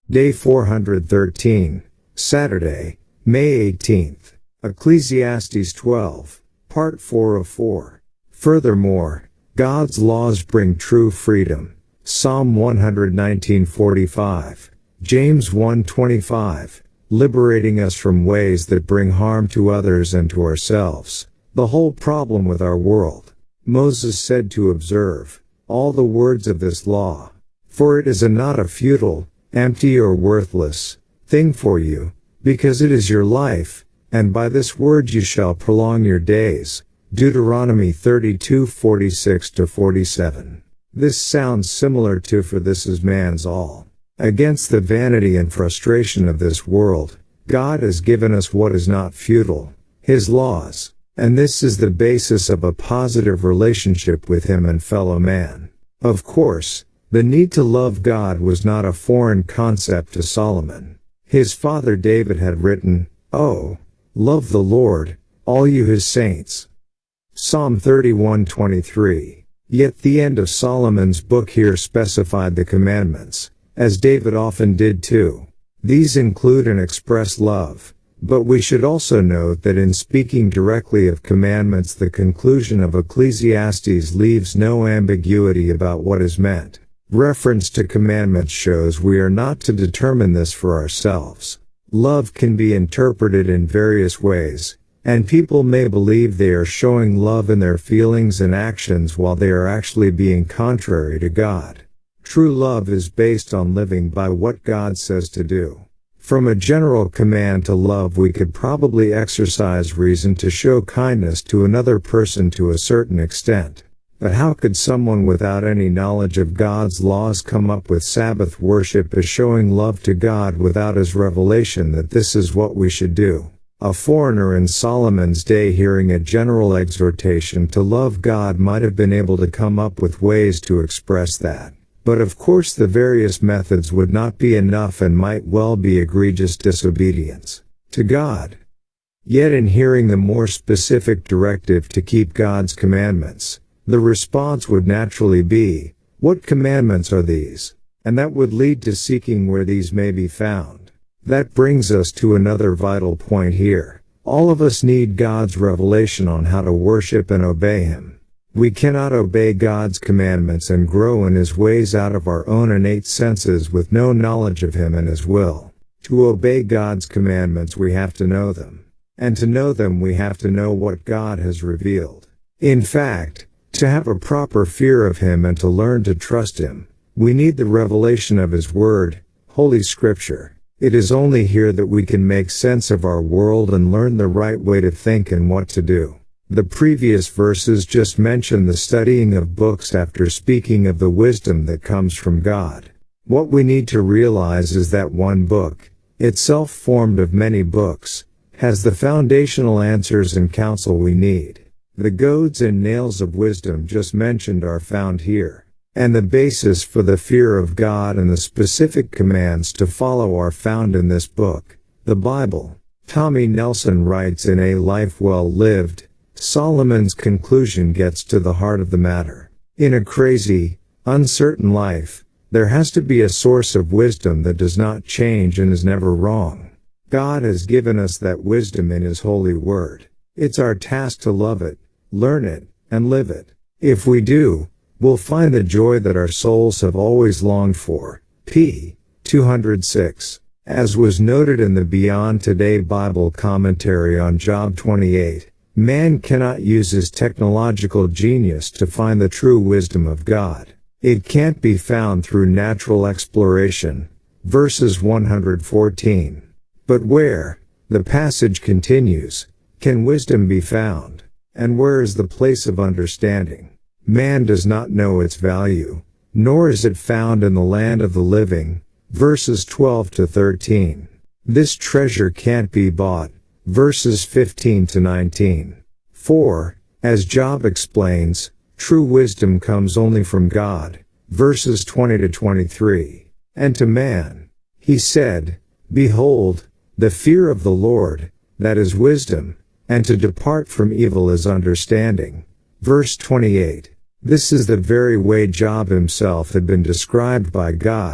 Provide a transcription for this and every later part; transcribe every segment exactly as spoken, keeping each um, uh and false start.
Day four hundred thirteen, Saturday, May eighteenth. Ecclesiastes twelve, Part four of four. Furthermore, God's laws bring true freedom. Psalm one nineteen forty-five. James one twenty-five. Liberating us from ways that bring harm to others and to ourselves. The whole problem with our world. Moses said to observe all the words of this law. For it is a not a futile, empty or worthless thing for you, because it is your life, and by this word you shall prolong your days. Deuteronomy thirty-two forty-six to forty-seven. This sounds similar to for this is man's all. Against the vanity and frustration of this world, God has given us what is not futile, His laws, and this is the basis of a positive relationship with Him and fellow man. Of course, the need to love God was not a foreign concept to Solomon. His father David had written, "Oh, love the Lord, all you His saints." Psalm thirty-one twenty-three. Yet the end of Solomon's book here specified the commandments, as David often did too. These include and express love, but we should also note that in speaking directly of commandments, the conclusion of Ecclesiastes leaves no ambiguity about what is meant. Reference to commandments shows we are not to determine this for ourselves. Love can be interpreted in various ways, and people may believe they are showing love in their feelings and actions while they are actually being contrary to God. True love is based on living by what God says to do. From a general command to love, we could probably exercise reason to show kindness to another person to a certain extent. But how could someone without any knowledge of God's laws come up with Sabbath worship as showing love to God without His revelation that this is what we should do? A foreigner in Solomon's day hearing a general exhortation to love God might have been able to come up with ways to express that. But of course the various methods would not be enough and might well be egregious disobedience to God. Yet in hearing the more specific directive to keep God's commandments, the response would naturally be, what commandments are these? And that would lead to seeking where these may be found. That brings us to another vital point here. All of us need God's revelation on how to worship and obey Him. We cannot obey God's commandments and grow in His ways out of our own innate senses with no knowledge of Him and His will. To obey God's commandments we have to know them. And to know them we have to know what God has revealed. In fact, to have a proper fear of Him and to learn to trust Him, we need the revelation of His Word, Holy Scripture. It is only here that we can make sense of our world and learn the right way to think and what to do. The previous verses just mention the studying of books after speaking of the wisdom that comes from God. What we need to realize is that one book, itself formed of many books, has the foundational answers and counsel we need. The goads and nails of wisdom just mentioned are found here, and the basis for the fear of God and the specific commands to follow are found in this book, the Bible. Tommy Nelson writes in A Life Well Lived, Solomon's conclusion gets to the heart of the matter. In a crazy, uncertain life, there has to be a source of wisdom that does not change and is never wrong. God has given us that wisdom in His holy word. It's our task to love it, learn it, and live it. If we do, we'll find the joy that our souls have always longed for. P. two oh six. As was noted in the Beyond Today Bible commentary on Job twenty-eight, man cannot use his technological genius to find the true wisdom of God. It can't be found through natural exploration. Verses one fourteen. But where, the passage continues, can wisdom be found? And where is the place of understanding? Man does not know its value, nor is it found in the land of the living. Verses twelve to thirteen. This treasure can't be bought. Verses fifteen to nineteen. For, as Job explains, true wisdom comes only from God. Verses twenty to twenty-three. And to man, He said, Behold, the fear of the Lord, that is wisdom, and to depart from evil is understanding. Verse twenty-eight. This is the very way Job himself had been described by God,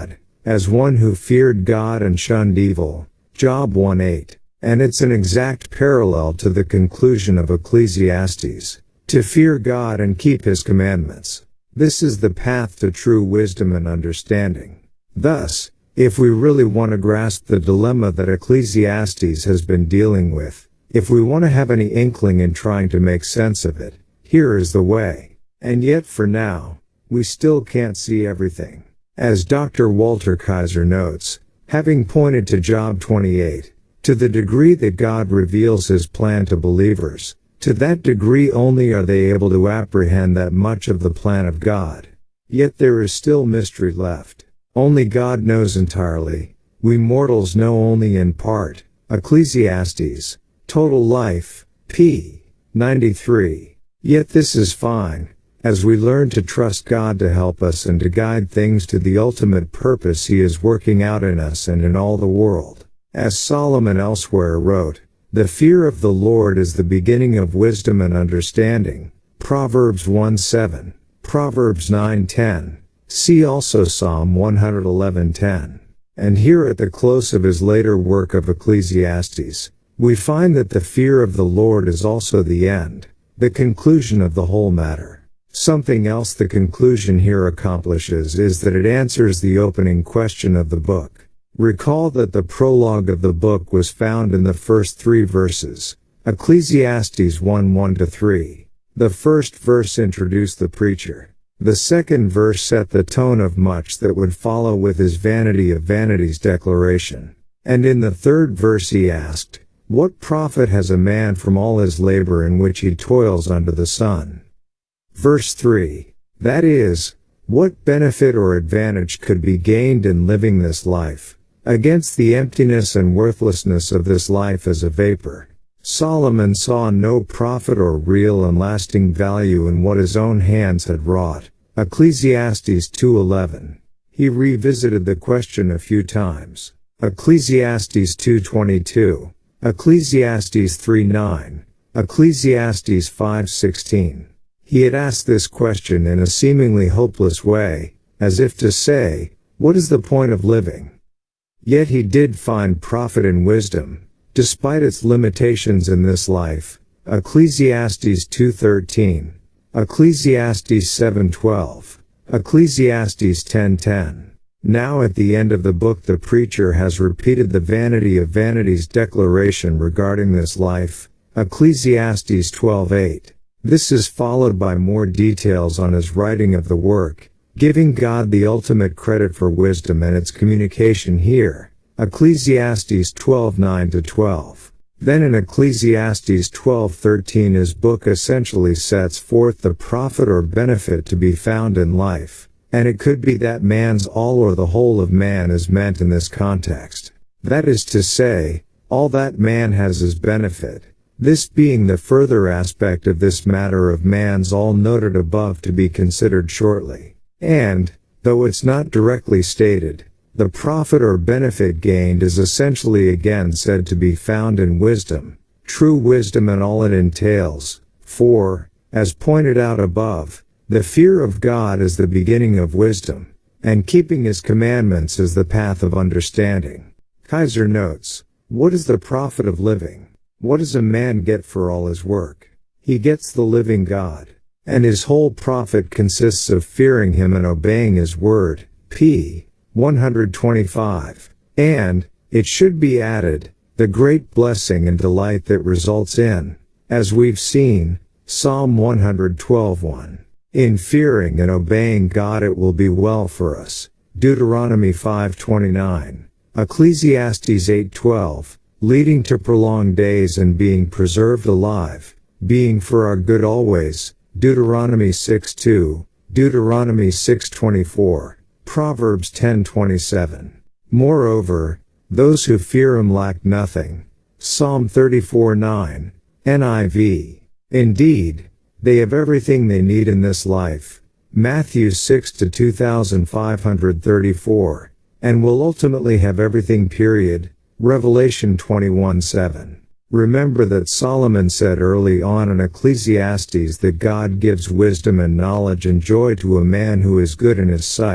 as one who feared God and shunned evil. Job one eight. And it's an exact parallel to the conclusion of Ecclesiastes, to fear God and keep His commandments. This is the path to true wisdom and understanding. Thus, if we really want to grasp the dilemma that Ecclesiastes has been dealing with, if we want to have any inkling in trying to make sense of it, here is the way. And yet for now, we still can't see everything. As Doctor Walter Kaiser notes, having pointed to Job twenty-eight, to the degree that God reveals His plan to believers, to that degree only are they able to apprehend that much of the plan of God. Yet there is still mystery left. Only God knows entirely. We mortals know only in part. Ecclesiastes, Total Life, p. ninety-three. Yet this is fine, as we learn to trust God to help us and to guide things to the ultimate purpose He is working out in us and in all the world. As Solomon elsewhere wrote, "The fear of the Lord is the beginning of wisdom and understanding." Proverbs one seven, Proverbs nine ten. See also Psalm one eleven ten. And here at the close of his later work of Ecclesiastes, we find that the fear of the Lord is also the end, the conclusion of the whole matter. Something else the conclusion here accomplishes is that it answers the opening question of the book. Recall that the prologue of the book was found in the first three verses, Ecclesiastes one one to three. The first verse introduced the preacher. The second verse set the tone of much that would follow with his vanity of vanities declaration. And in the third verse he asked, "What profit has a man from all his labor in which he toils under the sun?" Verse three, that is, what benefit or advantage could be gained in living this life, against the emptiness and worthlessness of this life as a vapor? Solomon saw no profit or real and lasting value in what his own hands had wrought. Ecclesiastes two eleven. He revisited the question a few times. Ecclesiastes two twenty-two, Ecclesiastes three nine, Ecclesiastes five sixteen. He had asked this question in a seemingly hopeless way, as if to say, what is the point of living? Yet he did find profit in wisdom, despite its limitations in this life. Ecclesiastes two thirteen, Ecclesiastes seven twelve, Ecclesiastes ten ten. Now at the end of the book the preacher has repeated the vanity of vanities declaration regarding this life, Ecclesiastes twelve eight. This is followed by more details on his writing of the work, giving God the ultimate credit for wisdom and its communication here, Ecclesiastes twelve nine to twelve. Then in Ecclesiastes twelve thirteen his book essentially sets forth the profit or benefit to be found in life, and it could be that man's all or the whole of man is meant in this context. That is to say, all that man has is benefit. This being the further aspect of this matter of man's all noted above to be considered shortly. And, though it's not directly stated, the profit or benefit gained is essentially again said to be found in wisdom, true wisdom and all it entails, for, as pointed out above, the fear of God is the beginning of wisdom, and keeping His commandments is the path of understanding. Kaiser notes, what is the profit of living? What does a man get for all his work? He gets the living God, and his whole profit consists of fearing Him and obeying His word, p. one twenty-five, and, it should be added, the great blessing and delight that results in, as we've seen, Psalm one twelve one. In fearing and obeying God it will be well for us, Deuteronomy five twenty-nine, Ecclesiastes eight twelve, leading to prolonged days and being preserved alive, being for our good always, Deuteronomy six two, Deuteronomy six twenty-four, Proverbs ten twenty-seven. Moreover, those who fear Him lack nothing, Psalm thirty-four nine, N I V. Indeed, they have everything they need in this life, Matthew six to two thousand five hundred thirty-four, and will ultimately have everything period, Revelation twenty-one seven. Remember that Solomon said early on in Ecclesiastes that God gives wisdom and knowledge and joy to a man who is good in His sight.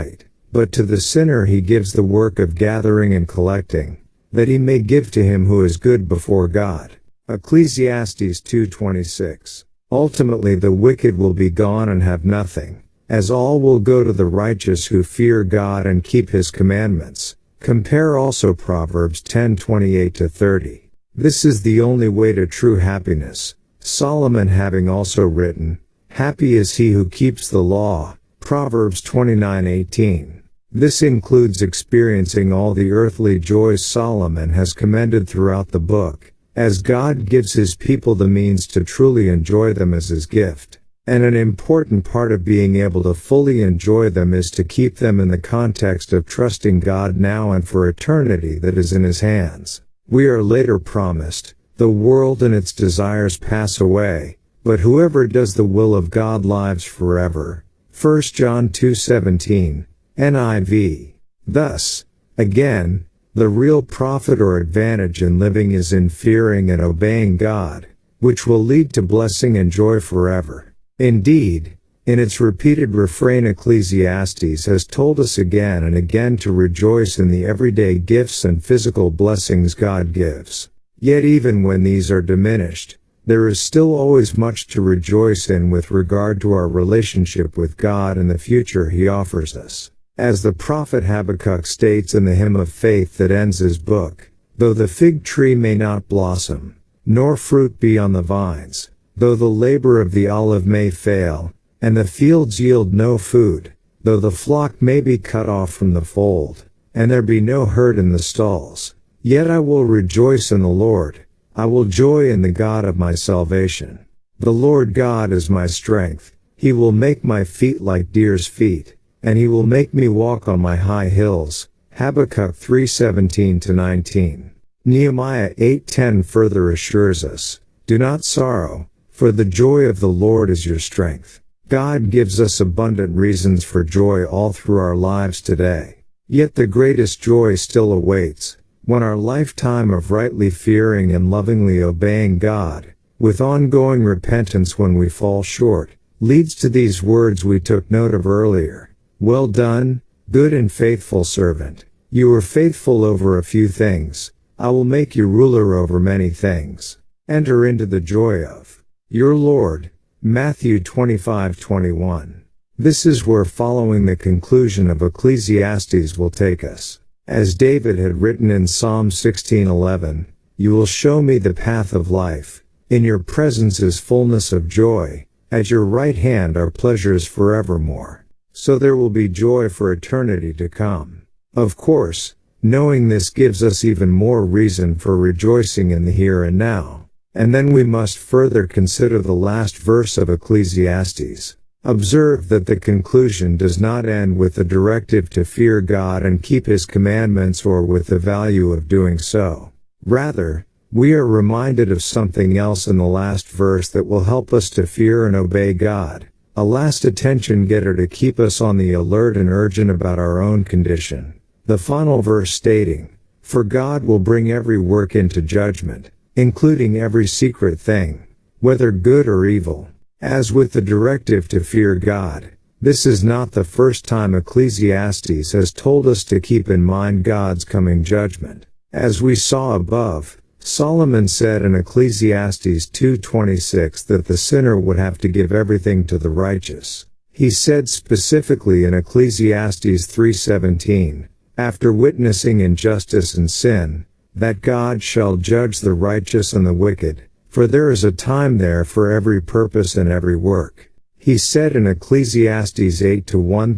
but to the sinner he gives the work of gathering and collecting, that he may give to him who is good before God. Ecclesiastes two twenty-six. Ultimately the wicked will be gone and have nothing, as all will go to the righteous who fear God and keep his commandments. Compare also Proverbs ten twenty-eight to thirty. This is the only way to true happiness. Solomon having also written, "Happy is he who keeps the law," Proverbs twenty-nine eighteen. This includes experiencing all the earthly joys Solomon has commended throughout the book, as God gives his people the means to truly enjoy them as his gift. And an important part of being able to fully enjoy them is to keep them in the context of trusting God now and for eternity that is in his hands. We are later promised, "The world and its desires pass away, but whoever does the will of God lives forever." First John two seventeen, N I V. Thus, again, the real profit or advantage in living is in fearing and obeying God, which will lead to blessing and joy forever. Indeed, in its repeated refrain Ecclesiastes has told us again and again to rejoice in the everyday gifts and physical blessings God gives. Yet even when these are diminished, there is still always much to rejoice in with regard to our relationship with God and the future he offers us. As the prophet Habakkuk states in the hymn of faith that ends his book, "Though the fig tree may not blossom, nor fruit be on the vines, though the labor of the olive may fail, and the fields yield no food, though the flock may be cut off from the fold, and there be no herd in the stalls, yet I will rejoice in the Lord, I will joy in the God of my salvation. The Lord God is my strength, he will make my feet like deer's feet, and he will make me walk on my high hills." Habakkuk three seventeen to nineteen. Nehemiah eight ten further assures us, "Do not sorrow, for the joy of the Lord is your strength." God gives us abundant reasons for joy all through our lives today. Yet the greatest joy still awaits, when our lifetime of rightly fearing and lovingly obeying God, with ongoing repentance when we fall short, leads to these words we took note of earlier. "Well done, good and faithful servant. You were faithful over a few things. I will make you ruler over many things. Enter into the joy of your Lord." Matthew twenty-five twenty-one. This is where following the conclusion of Ecclesiastes will take us. As David had written in Psalm sixteen eleven, "You will show me the path of life. In your presence is fullness of joy. At your right hand are pleasures forevermore." So there will be joy for eternity to come. Of course, knowing this gives us even more reason for rejoicing in the here and now. And then we must further consider the last verse of Ecclesiastes. Observe that the conclusion does not end with the directive to fear God and keep his commandments or with the value of doing so. Rather, we are reminded of something else in the last verse that will help us to fear and obey God. A last attention getter to keep us on the alert and urgent about our own condition. The final verse stating, "For God will bring every work into judgment, including every secret thing, whether good or evil." As with the directive to fear God, this is not the first time Ecclesiastes has told us to keep in mind God's coming judgment. As we saw above, Solomon said in Ecclesiastes two twenty-six that the sinner would have to give everything to the righteous. He said specifically in Ecclesiastes three seventeen, after witnessing injustice and sin, that God shall judge the righteous and the wicked, for there is a time there for every purpose and every work. He said in Ecclesiastes eight to twelve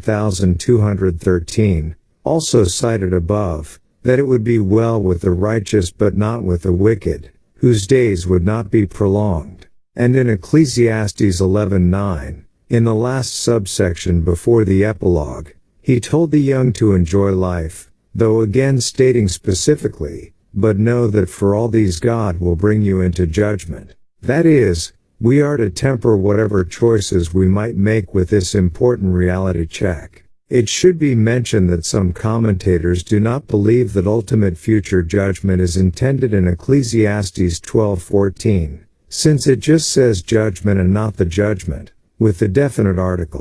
thirteen, also cited above, that it would be well with the righteous but not with the wicked, whose days would not be prolonged. And in Ecclesiastes eleven nine, in the last subsection before the epilogue, he told the young to enjoy life, though again stating specifically, "But know that for all these God will bring you into judgment." That is, we are to temper whatever choices we might make with this important reality check. It should be mentioned that some commentators do not believe that ultimate future judgment is intended in Ecclesiastes twelve fourteen, since it just says judgment and not the judgment, with the definite article.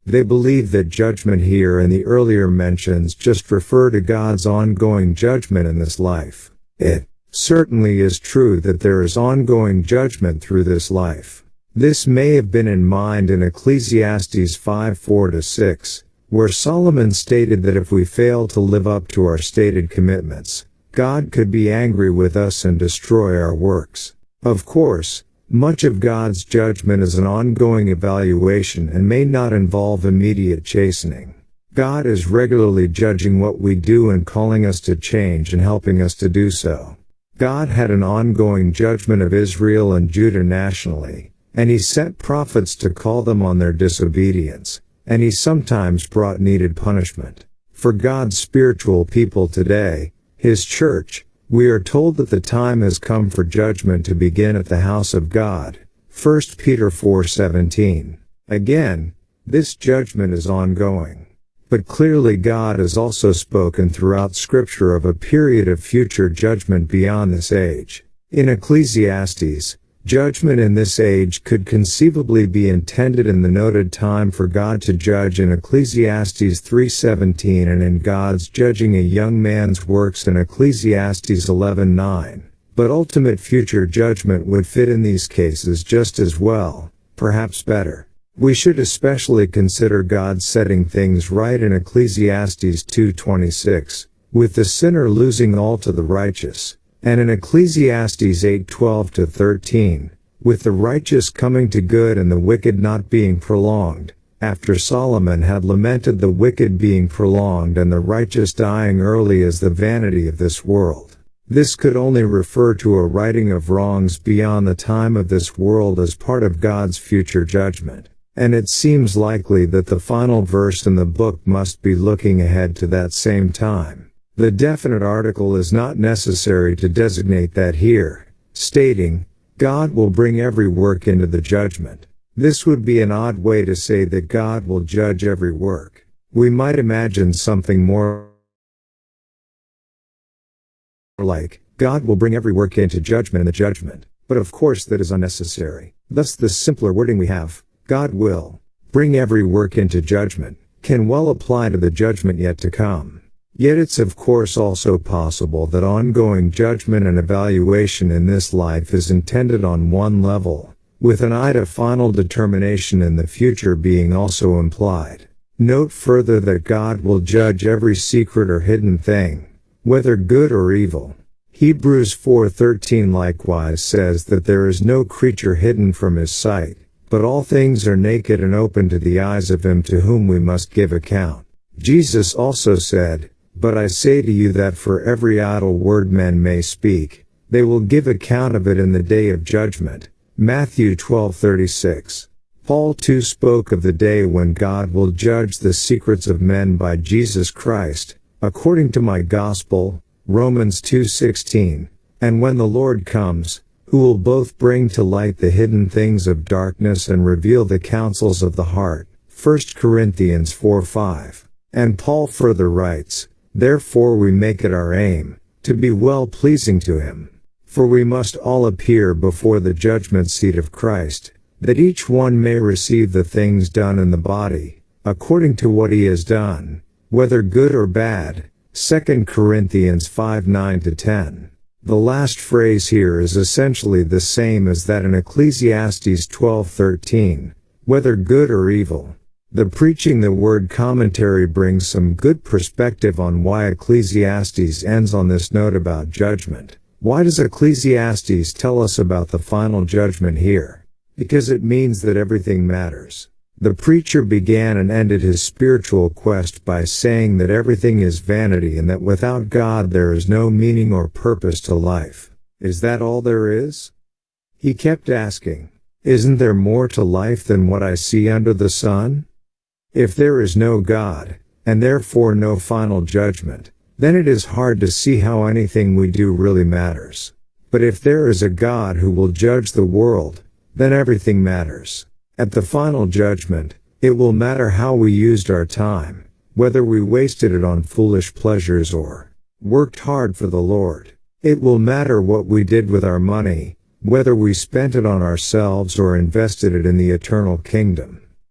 They believe that judgment here and the earlier mentions just refer to God's ongoing judgment in this life. It certainly is true that there is ongoing judgment through this life. This may have been in mind in Ecclesiastes five four to six, where Solomon stated that if we fail to live up to our stated commitments, God could be angry with us and destroy our works. Of course, much of God's judgment is an ongoing evaluation and may not involve immediate chastening. God is regularly judging what we do and calling us to change and helping us to do so. God had an ongoing judgment of Israel and Judah nationally, and he sent prophets to call them on their disobedience, and he sometimes brought needed punishment. For God's spiritual people today, his church, we are told that the time has come for judgment to begin at the house of God. First Peter four seventeen. Again, this judgment is ongoing. But clearly God has also spoken throughout Scripture of a period of future judgment beyond this age. In Ecclesiastes, judgment in this age could conceivably be intended in the noted time for God to judge in Ecclesiastes three seventeen and in God's judging a young man's works in Ecclesiastes eleven nine. But ultimate future judgment would fit in these cases just as well, perhaps better. We should especially consider God setting things right in Ecclesiastes two twenty-six, with the sinner losing all to the righteous, and in Ecclesiastes eight twelve to thirteen, with the righteous coming to good and the wicked not being prolonged, after Solomon had lamented the wicked being prolonged and the righteous dying early as the vanity of this world. This could only refer to a righting of wrongs beyond the time of this world as part of God's future judgment. And it seems likely that the final verse in the book must be looking ahead to that same time. The definite article is not necessary to designate that here, stating, God will bring every work into the judgment. This would be an odd way to say that God will judge every work. We might imagine something more like, God will bring every work into judgment in the judgment. But of course that is unnecessary. Thus the simpler wording we have, God will bring every work into judgment, can well apply to the judgment yet to come. Yet it's of course also possible that ongoing judgment and evaluation in this life is intended on one level, with an eye to final determination in the future being also implied. Note further that God will judge every secret or hidden thing, whether good or evil. Hebrews four thirteen likewise says that there is no creature hidden from his sight, but all things are naked and open to the eyes of him to whom we must give account. Jesus also said, But I say to you that for every idle word men may speak, they will give account of it in the day of judgment. Matthew twelve thirty-six. Paul too spoke of the day when God will judge the secrets of men by Jesus Christ, according to my gospel, Romans two sixteen, and when the Lord comes, who will both bring to light the hidden things of darkness and reveal the counsels of the heart. First Corinthians four five. And Paul further writes, Therefore we make it our aim, to be well pleasing to him. For we must all appear before the judgment seat of Christ, that each one may receive the things done in the body, according to what he has done, whether good or bad. Second Corinthians five nine to ten. The last phrase here is essentially the same as that in Ecclesiastes twelve thirteen, whether good or evil. The Preaching the Word commentary brings some good perspective on why Ecclesiastes ends on this note about judgment. Why does Ecclesiastes tell us about the final judgment here? Because it means that everything matters. The preacher began and ended his spiritual quest by saying that everything is vanity and that without God there is no meaning or purpose to life. Is that all there is? He kept asking, Isn't there more to life than what I see under the sun? If there is no God, and therefore no final judgment, then it is hard to see how anything we do really matters. But if there is a God who will judge the world, then everything matters. At the final judgment, it will matter how we used our time, whether we wasted it on foolish pleasures or worked hard for the Lord. It will matter what we did with our money, whether we spent it on ourselves or invested it in the eternal kingdom.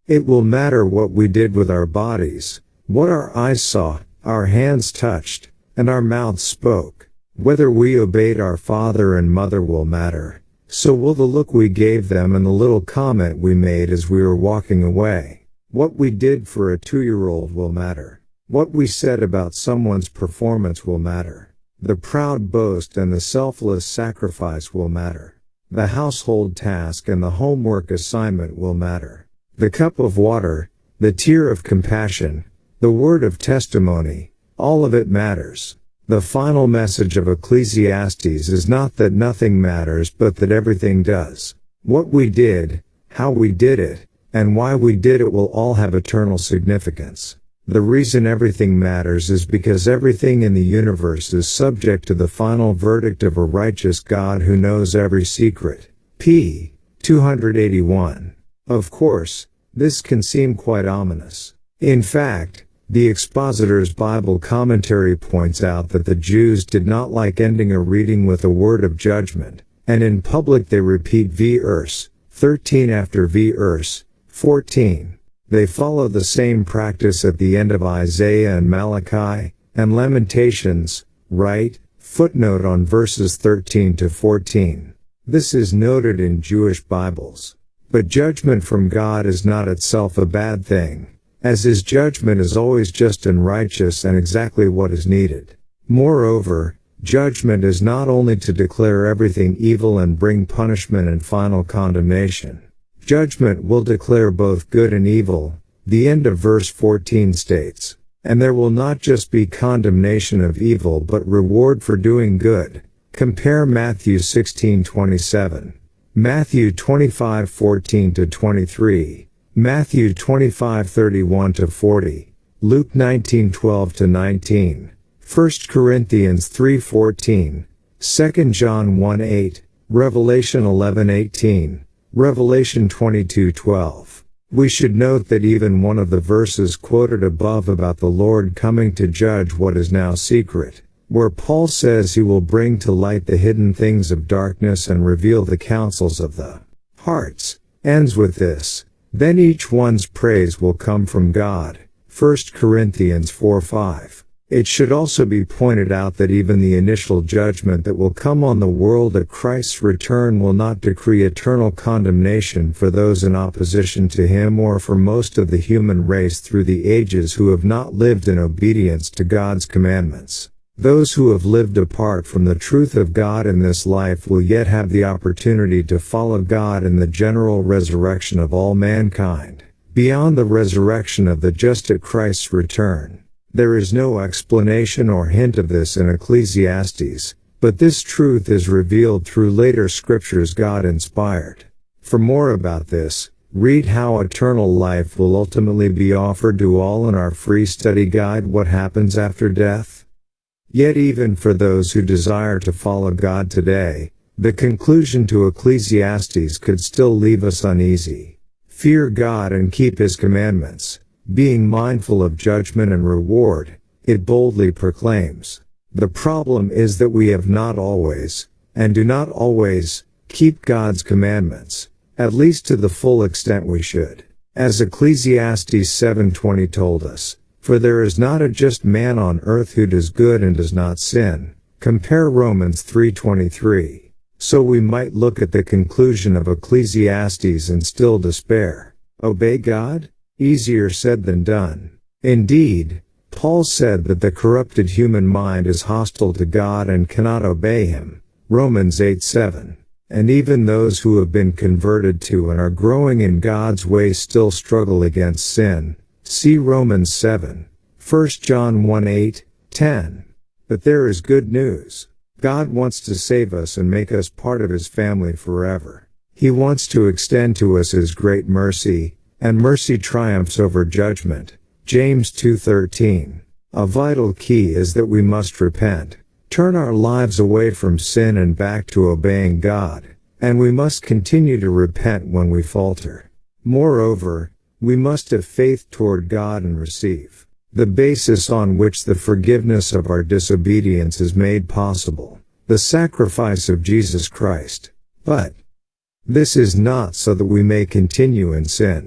It will matter what we did with our bodies, what our eyes saw, our hands touched, and our mouths spoke. Whether we obeyed our father and mother will matter. So will the look we gave them and the little comment we made as we were walking away. What we did for a two-year-old will matter. What we said about someone's performance will matter. The proud boast and the selfless sacrifice will matter. The household task and the homework assignment will matter. The cup of water, the tear of compassion, the word of testimony, all of it matters. The final message of Ecclesiastes is not that nothing matters but that everything does. What we did, how we did it, and why we did it will all have eternal significance. The reason everything matters is because everything in the universe is subject to the final verdict of a righteous God who knows every secret. P. two eighty-one. Of course, this can seem quite ominous. In fact, the Expositor's Bible commentary points out that the Jews did not like ending a reading with a word of judgment, and in public they repeat verse thirteen after verse fourteen. They follow the same practice at the end of Isaiah and Malachi, and Lamentations, right? Footnote on verses thirteen to fourteen. This is noted in Jewish Bibles. But judgment from God is not itself a bad thing, as his judgment is always just and righteous and exactly what is needed. Moreover, judgment is not only to declare everything evil and bring punishment and final condemnation. Judgment will declare both good and evil, the end of verse fourteen states. And there will not just be condemnation of evil but reward for doing good. Compare Matthew sixteen twenty-seven, Matthew twenty-five fourteen to twenty-three, Matthew twenty-five thirty-one to forty, Luke nineteen twelve to nineteen, First Corinthians three fourteen, Second John one eight, Revelation eleven eighteen, Revelation twenty-two twelve. We should note that even one of the verses quoted above about the Lord coming to judge what is now secret, where Paul says he will bring to light the hidden things of darkness and reveal the counsels of the hearts, ends with this, then each one's praise will come from God. First Corinthians four five. It should also be pointed out that even the initial judgment that will come on the world at Christ's return will not decree eternal condemnation for those in opposition to him or for most of the human race through the ages who have not lived in obedience to God's commandments. Those who have lived apart from the truth of God in this life will yet have the opportunity to follow God in the general resurrection of all mankind, beyond the resurrection of the just at Christ's return. There is no explanation or hint of this in Ecclesiastes, but this truth is revealed through later scriptures God inspired. For more about this, read How Eternal Life Will Ultimately Be Offered to All in our free study guide What Happens After Death. Yet even for those who desire to follow God today, the conclusion to Ecclesiastes could still leave us uneasy. Fear God and keep his commandments, being mindful of judgment and reward, it boldly proclaims. The problem is that we have not always, and do not always, keep God's commandments, at least to the full extent we should. As Ecclesiastes seven twenty told us, for there is not a just man on earth who does good and does not sin. Compare Romans three twenty-three. So we might look at the conclusion of Ecclesiastes and still despair. Obey God? Easier said than done. Indeed, Paul said that the corrupted human mind is hostile to God and cannot obey him. Romans eight seven. And even those who have been converted to and are growing in God's ways still struggle against sin. See Romans seven. First John one eight, ten. But there is good news. God wants to save us and make us part of his family forever. He wants to extend to us his great mercy, and mercy triumphs over judgment. James two thirteen. A vital key is that we must repent, turn our lives away from sin and back to obeying God, and we must continue to repent when we falter. Moreover, we must have faith toward God and receive the basis on which the forgiveness of our disobedience is made possible, the sacrifice of Jesus Christ. But this is not so that we may continue in sin.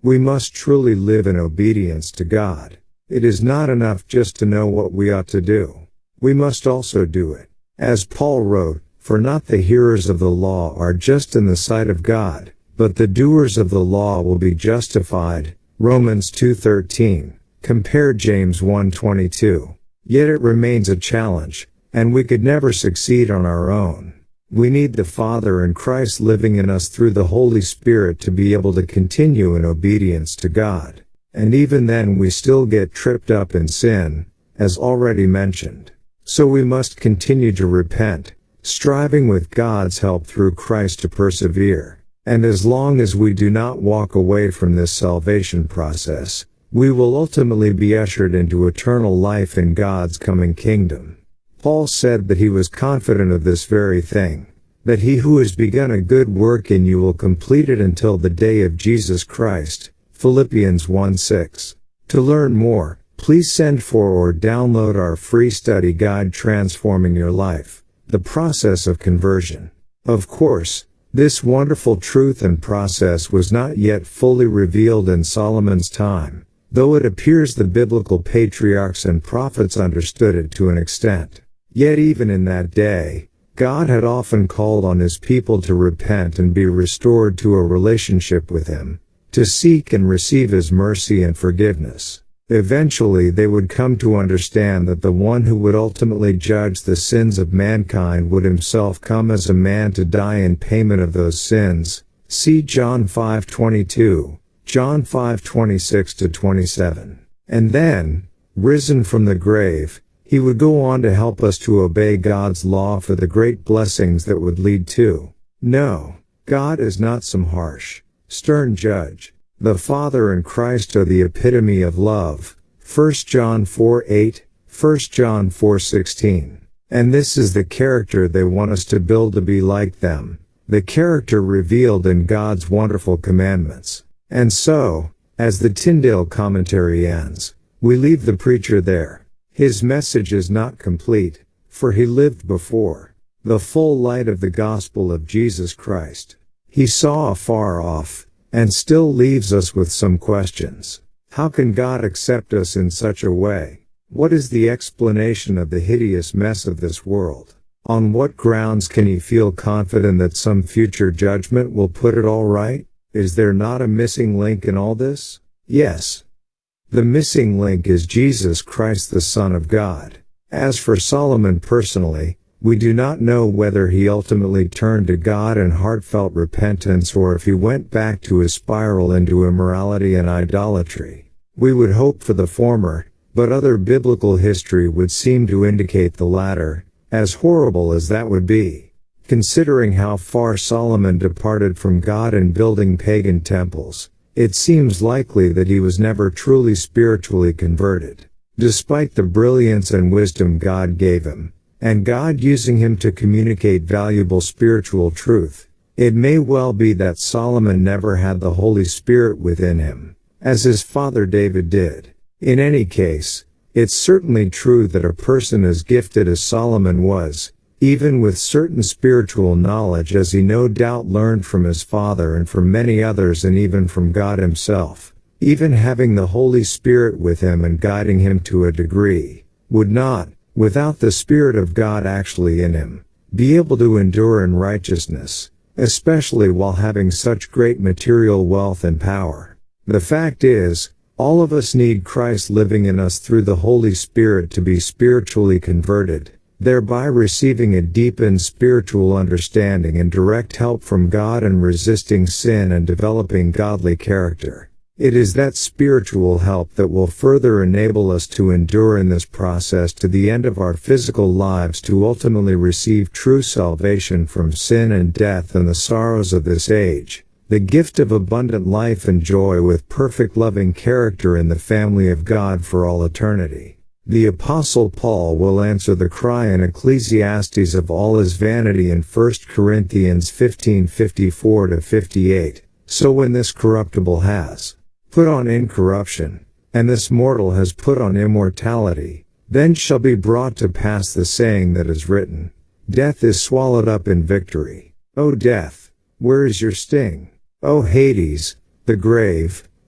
We must truly live in obedience to God. It is not enough just to know what we ought to do. We must also do it. As Paul wrote, "For not the hearers of the law are just in the sight of God, but the doers of the law will be justified." Romans two thirteen. Compare James one twenty-two. Yet it remains a challenge, and we could never succeed on our own. We need the Father and Christ living in us through the Holy Spirit to be able to continue in obedience to God. And even then we still get tripped up in sin, as already mentioned. So we must continue to repent, striving with God's help through Christ to persevere. And as long as we do not walk away from this salvation process, we will ultimately be ushered into eternal life in God's coming kingdom. Paul said that he was confident of this very thing, that he who has begun a good work in you will complete it until the day of Jesus Christ. Philippians one six. To learn more, please send for or download our free study guide Transforming Your Life, The Process of Conversion. Of course, this wonderful truth and process was not yet fully revealed in Solomon's time, though it appears the biblical patriarchs and prophets understood it to an extent. Yet even in that day, God had often called on his people to repent and be restored to a relationship with him, to seek and receive his mercy and forgiveness. Eventually they would come to understand that the one who would ultimately judge the sins of mankind would himself come as a man to die in payment of those sins. See John five twenty-two, John five twenty-six to twenty-seven. And then, risen from the grave, he would go on to help us to obey God's law for the great blessings that would lead to. No, God is not some harsh, stern judge. The Father and Christ are the epitome of love. First John four eight, First John four sixteen. And this is the character they want us to build to be like them, the character revealed in God's wonderful commandments. And so, as the Tyndale commentary ends, we leave the preacher there. His message is not complete, for he lived before the full light of the gospel of Jesus Christ. He saw afar off, and still leaves us with some questions. How can God accept us in such a way? What is the explanation of the hideous mess of this world? On what grounds can he feel confident that some future judgment will put it all right? Is there not a missing link in all this? Yes. The missing link is Jesus Christ, the Son of God. As for Solomon personally, we do not know whether he ultimately turned to God in heartfelt repentance or if he went back to his spiral into immorality and idolatry. We would hope for the former, but other biblical history would seem to indicate the latter, as horrible as that would be. Considering how far Solomon departed from God in building pagan temples, it seems likely that he was never truly spiritually converted. Despite the brilliance and wisdom God gave him, and God using him to communicate valuable spiritual truth, it may well be that Solomon never had the Holy Spirit within him, as his father David did. In any case, it's certainly true that a person as gifted as Solomon was, even with certain spiritual knowledge as he no doubt learned from his father and from many others and even from God himself, even having the Holy Spirit with him and guiding him to a degree, would not, without the Spirit of God actually in him, be able to endure in righteousness, especially while having such great material wealth and power. The fact is, all of us need Christ living in us through the Holy Spirit to be spiritually converted, thereby receiving a deepened spiritual understanding and direct help from God and resisting sin and developing godly character. It is that spiritual help that will further enable us to endure in this process to the end of our physical lives to ultimately receive true salvation from sin and death and the sorrows of this age, the gift of abundant life and joy with perfect loving character in the family of God for all eternity. The Apostle Paul will answer the cry in Ecclesiastes of all is vanity in First Corinthians fifteen fifty-four to fifty-eight. So when this corruptible has put on incorruption, and this mortal has put on immortality, then shall be brought to pass the saying that is written, Death is swallowed up in victory. O death, where is your sting? O Hades, the grave,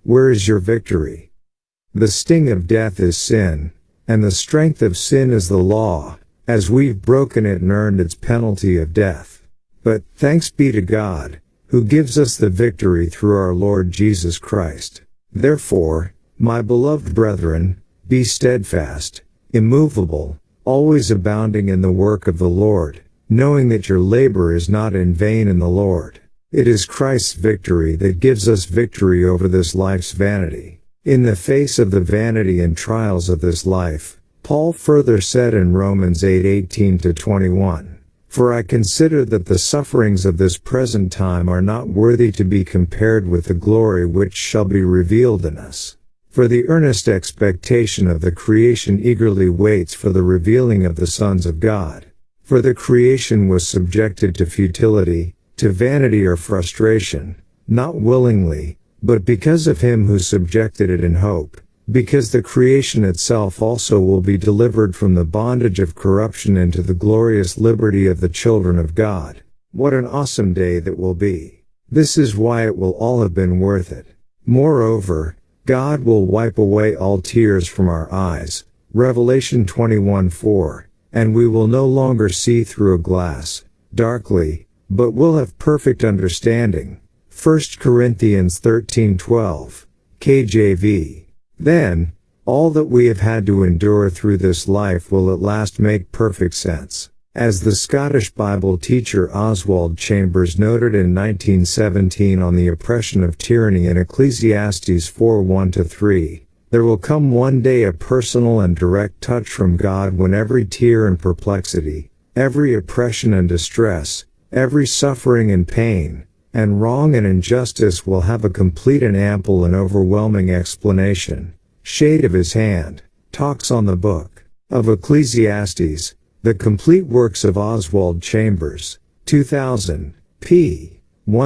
Where is your victory? The sting of death is sin, and the strength of sin is the law, as we've broken it and earned its penalty of death. But, thanks be to God, who gives us the victory through our Lord Jesus Christ. Therefore, my beloved brethren, be steadfast, immovable, always abounding in the work of the Lord, knowing that your labor is not in vain in the Lord. It is Christ's victory that gives us victory over this life's vanity. In the face of the vanity and trials of this life, Paul further said in Romans eight eighteen to twenty-one, "For I consider that the sufferings of this present time are not worthy to be compared with the glory which shall be revealed in us. For the earnest expectation of the creation eagerly waits for the revealing of the sons of God. For the creation was subjected to futility, to vanity or frustration, not willingly, but because of him who subjected it in hope, because the creation itself also will be delivered from the bondage of corruption into the glorious liberty of the children of God." What an awesome day that will be. This is why it will all have been worth it. Moreover, God will wipe away all tears from our eyes, Revelation twenty-one four, and we will no longer see through a glass, darkly, but will have perfect understanding, First Corinthians thirteen twelve, K J V. Then, all that we have had to endure through this life will at last make perfect sense. As the Scottish Bible teacher Oswald Chambers noted in nineteen seventeen on the oppression of tyranny in Ecclesiastes four one to three, there will come one day a personal and direct touch from God when every tear and perplexity, every oppression and distress, every suffering and pain, and wrong and injustice will have a complete and ample and overwhelming explanation. Shade of his hand, Talks on the Book of Ecclesiastes, The Complete Works of Oswald Chambers, two thousand, p.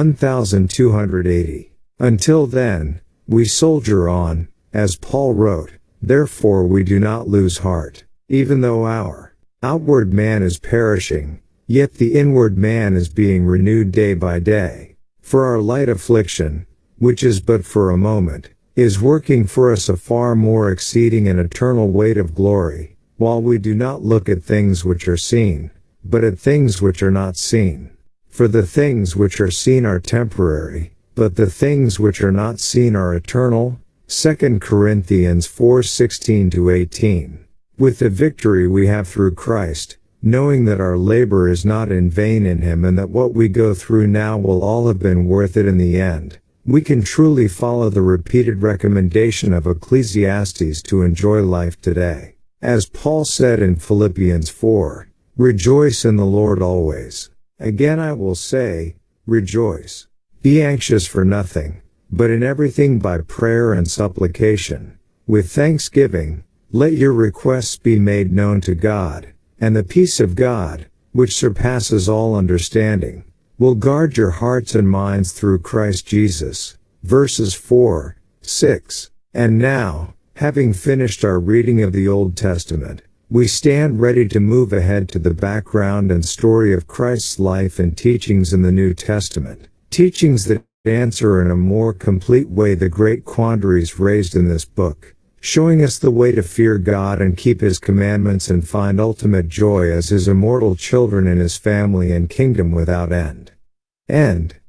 twelve eighty. Until then, we soldier on, as Paul wrote, "Therefore we do not lose heart, even though our outward man is perishing, yet the inward man is being renewed day by day. For our light affliction, which is but for a moment, is working for us a far more exceeding and eternal weight of glory, while we do not look at things which are seen, but at things which are not seen. For the things which are seen are temporary, but the things which are not seen are eternal." Second Corinthians four sixteen to eighteen. With the victory we have through Christ, knowing that our labor is not in vain in him and that what we go through now will all have been worth it in the end, we can truly follow the repeated recommendation of Ecclesiastes to enjoy life today. As Paul said in Philippians four, "Rejoice in the Lord always. Again I will say, rejoice. Be anxious for nothing, but in everything by prayer and supplication, with thanksgiving, let your requests be made known to God, and the peace of God, which surpasses all understanding, will guard your hearts and minds through Christ Jesus." Verses four, six. And now, having finished our reading of the Old Testament, we stand ready to move ahead to the background and story of Christ's life and teachings in the New Testament, teachings that answer in a more complete way the great quandaries raised in this book, showing us the way to fear God and keep his commandments and find ultimate joy as his immortal children in his family and kingdom without end. End.